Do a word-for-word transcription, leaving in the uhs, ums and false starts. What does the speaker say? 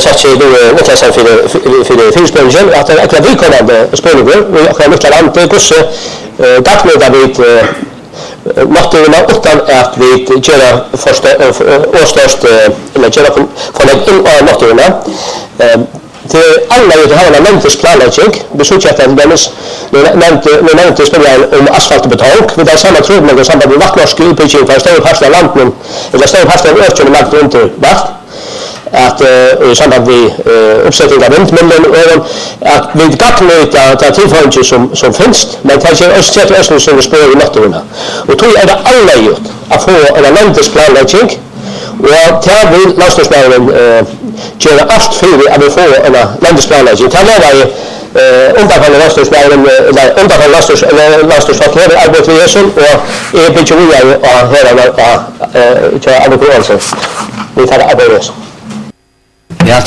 sagt sig då Niklas för för fyrspelningen att det är vi kommande spelare och jag kan inte landa gosse tackla David Martina utan att vi gör första årstörst eller gör från en Martina till alla ju har en mentors planläggning beslutat att Dennis nämnt nämnt spelaren om asfaltbetong vi där samma tror man samma med vattnorsk utbildning för stora fasta landen eller stora fasta ökade mark runt vart att i samband med uppsättning av vindmöllen och att vi kan möta att tillfällen som som finns men kanske också sätta oss som spår i naturen och tror är det alla gjort att få en mentors planläggning och till vi landstingsmännen göra allt för att vi får en landsplanläggning. Kan det vara undantag landstingsmännen eller undantag landstingsfolk eller landstingsfolk här arbetar vi så och är bygger vi och här är det att vi tar arbete.